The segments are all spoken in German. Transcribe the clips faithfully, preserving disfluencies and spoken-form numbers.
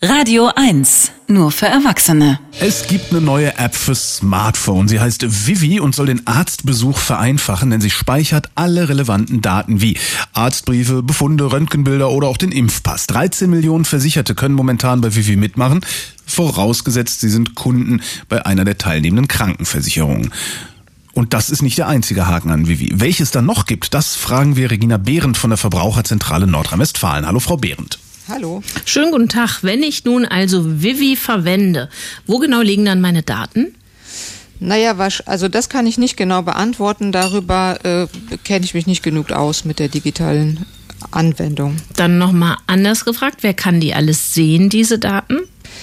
Radio eins, nur für Erwachsene. Es gibt eine neue App fürs Smartphone. Sie heißt Vivi und soll den Arztbesuch vereinfachen, denn sie speichert alle relevanten Daten wie Arztbriefe, Befunde, Röntgenbilder oder auch den Impfpass. dreizehn Millionen Versicherte können momentan bei Vivi mitmachen, vorausgesetzt sie sind Kunden bei einer der teilnehmenden Krankenversicherungen. Und das ist nicht der einzige Haken an Vivi. Welches da noch gibt, das fragen wir Regina Behrendt von der Verbraucherzentrale Nordrhein-Westfalen. Hallo Frau Behrendt. Hallo. Schönen guten Tag. Wenn ich nun also Vivi verwende, wo genau liegen dann meine Daten? Naja, also das kann ich nicht genau beantworten. Darüber äh, kenne ich mich nicht genug aus mit der digitalen Anwendung. Dann nochmal anders gefragt, wer kann die alles sehen, diese Daten?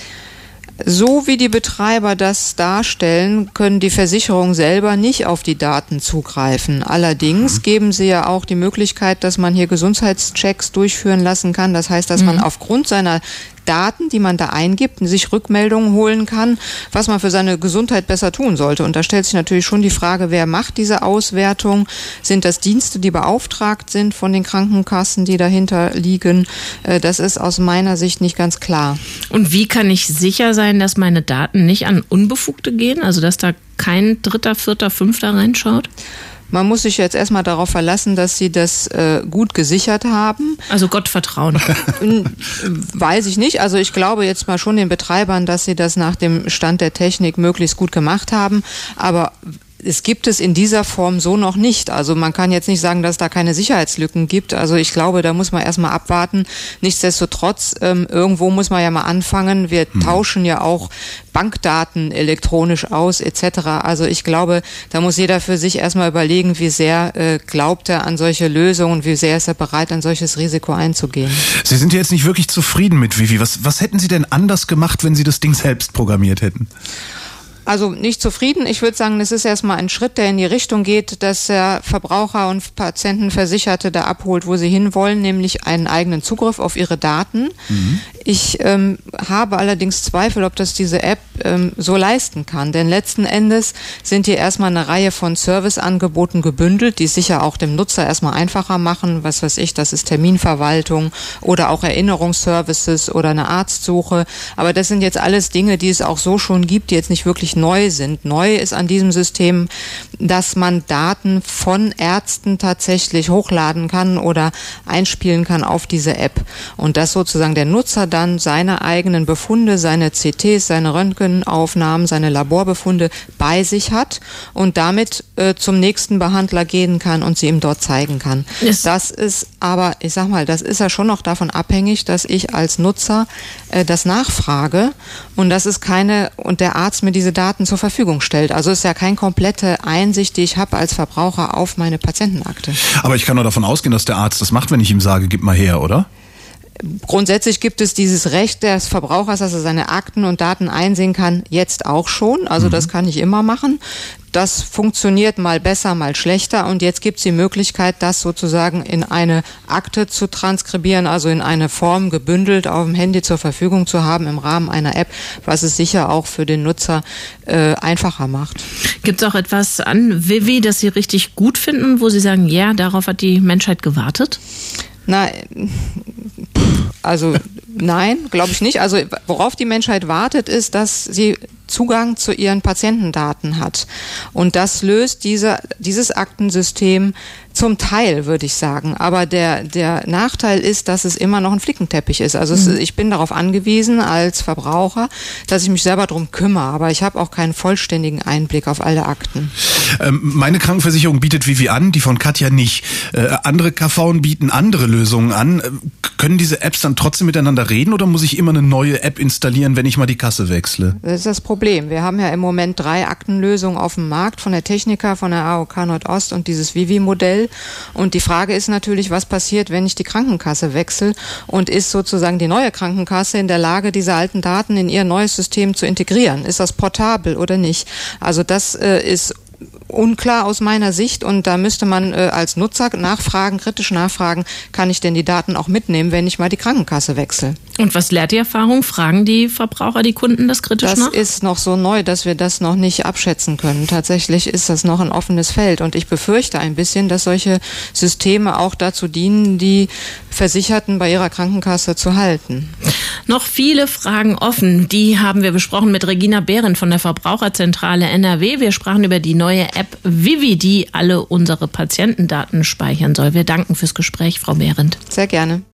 So wie die Betreiber das darstellen, können die Versicherungen selber nicht auf die Daten zugreifen. Allerdings mhm. geben sie ja auch die Möglichkeit, dass man hier Gesundheitschecks durchführen lassen kann. Das heißt, dass mhm. man aufgrund seiner Daten, die man da eingibt, sich Rückmeldungen holen kann, was man für seine Gesundheit besser tun sollte. Und da stellt sich natürlich schon die Frage, wer macht diese Auswertung? Sind das Dienste, die beauftragt sind von den Krankenkassen, die dahinter liegen? Das ist aus meiner Sicht nicht ganz klar. Und wie kann ich sicher sein, dass meine Daten nicht an Unbefugte gehen? Also dass da kein Dritter, Vierter, Fünfter reinschaut? Man muss sich jetzt erstmal darauf verlassen, dass sie das äh, gut gesichert haben. Also Gott vertrauen. Weiß ich nicht. Also ich glaube jetzt mal schon den Betreibern, dass sie das nach dem Stand der Technik möglichst gut gemacht haben. Aber es gibt es in dieser Form so noch nicht. Also man kann jetzt nicht sagen, dass es da keine Sicherheitslücken gibt. Also ich glaube, da muss man erstmal abwarten. Nichtsdestotrotz, ähm, irgendwo muss man ja mal anfangen. Wir hm. tauschen ja auch Bankdaten elektronisch aus et cetera. Also ich glaube, da muss jeder für sich erstmal überlegen, wie sehr äh, glaubt er an solche Lösungen, wie sehr ist er bereit, ein solches Risiko einzugehen. Sie sind ja jetzt nicht wirklich zufrieden mit Vivi. Was, was hätten Sie denn anders gemacht, wenn Sie das Ding selbst programmiert hätten? Also nicht zufrieden. Ich würde sagen, das ist erstmal ein Schritt, der in die Richtung geht, dass der Verbraucher und Patientenversicherte da abholt, wo sie hinwollen, nämlich einen eigenen Zugriff auf ihre Daten. Mhm. Ich ähm, habe allerdings Zweifel, ob das diese App ähm, so leisten kann. Denn letzten Endes sind hier erstmal eine Reihe von Serviceangeboten gebündelt, die es sicher auch dem Nutzer erstmal einfacher machen. Was weiß ich, das ist Terminverwaltung oder auch Erinnerungsservices oder eine Arztsuche. Aber das sind jetzt alles Dinge, die es auch so schon gibt, die jetzt nicht wirklich neu sind. Neu ist an diesem System, dass man Daten von Ärzten tatsächlich hochladen kann oder einspielen kann auf diese App. Und dass sozusagen der Nutzer dann seine eigenen Befunde, seine C Ts, seine Röntgenaufnahmen, seine Laborbefunde bei sich hat und damit äh, zum nächsten Behandler gehen kann und sie ihm dort zeigen kann. Yes. Das ist aber, ich sag mal, das ist ja schon noch davon abhängig, dass ich als Nutzer äh, das nachfrage und das ist keine, und der Arzt mir diese Daten zur Verfügung stellt. Also ist ja keine komplette Einsicht, die ich habe als Verbraucher auf meine Patientenakte. Aber ich kann nur davon ausgehen, dass der Arzt das macht, wenn ich ihm sage, gib mal her, oder? Grundsätzlich gibt es dieses Recht des Verbrauchers, dass er seine Akten und Daten einsehen kann, jetzt auch schon. Also mhm. das kann ich immer machen. Das funktioniert mal besser, mal schlechter. Und jetzt gibt es die Möglichkeit, das sozusagen in eine Akte zu transkribieren, also in eine Form gebündelt auf dem Handy zur Verfügung zu haben im Rahmen einer App, was es sicher auch für den Nutzer äh, einfacher macht. Gibt es auch etwas an Vivi, das Sie richtig gut finden, wo Sie sagen, ja, darauf hat die Menschheit gewartet? Na, also nein, glaube ich nicht. Also worauf die Menschheit wartet, ist, dass sie Zugang zu ihren Patientendaten hat. Und das löst diese, dieses Aktensystem zum Teil, würde ich sagen. Aber der, der Nachteil ist, dass es immer noch ein Flickenteppich ist. Also mhm. es, ich bin darauf angewiesen als Verbraucher, dass ich mich selber drum kümmere. Aber ich habe auch keinen vollständigen Einblick auf alle Akten. Ähm, meine Krankenversicherung bietet Vivi an, die von Katja nicht. Äh, andere K Vs bieten andere Lösungen an. Äh, können diese Apps dann trotzdem miteinander reden oder muss ich immer eine neue App installieren, wenn ich mal die Kasse wechsle? Das ist das Problem. Wir haben ja im Moment drei Aktenlösungen auf dem Markt, von der Techniker, von der A O K Nordost und dieses Vivi-Modell. Und die Frage ist natürlich, was passiert, wenn ich die Krankenkasse wechsle und ist sozusagen die neue Krankenkasse in der Lage, diese alten Daten in ihr neues System zu integrieren? Ist das portabel oder nicht? Also das äh, ist unklar aus meiner Sicht und da müsste man äh, als Nutzer nachfragen, kritisch nachfragen, kann ich denn die Daten auch mitnehmen, wenn ich mal die Krankenkasse wechsle? Und was lehrt die Erfahrung? Fragen die Verbraucher, die Kunden das kritisch das nach? Das ist noch so neu, dass wir das noch nicht abschätzen können. Tatsächlich ist das noch ein offenes Feld und ich befürchte ein bisschen, dass solche Systeme auch dazu dienen, die Versicherten bei ihrer Krankenkasse zu halten. Noch viele Fragen offen. Die haben wir besprochen mit Regina Behrendt von der Verbraucherzentrale N R W. Wir sprachen über die neue App Vivi, die alle unsere Patientendaten speichern soll. Wir danken fürs Gespräch, Frau Behrendt. Sehr gerne.